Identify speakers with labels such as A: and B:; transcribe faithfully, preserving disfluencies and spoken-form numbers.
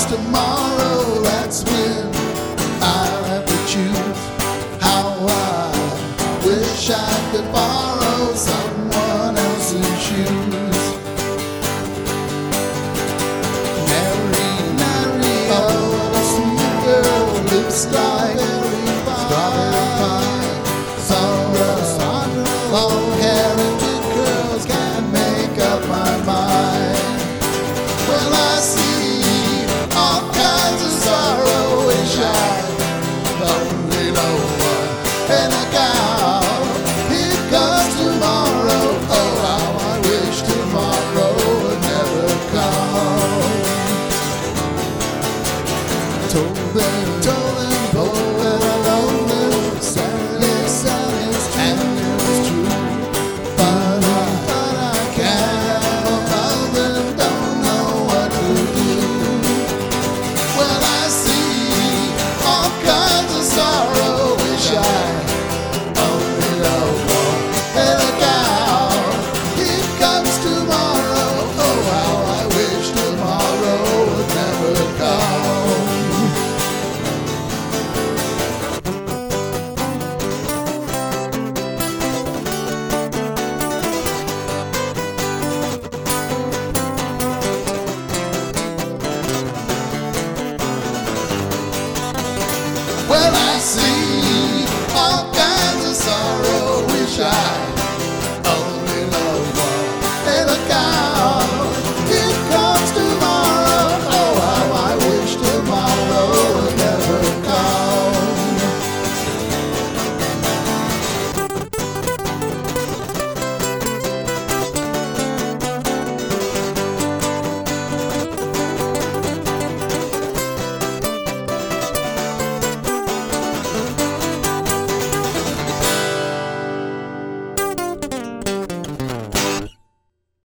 A: tomorrow, that's when I'll have to choose how I wish I could borrow someone else's shoes. Mary, Mary, oh, what a sweet girl, lips like strawberry pie. Sandra, Sandra, long hair and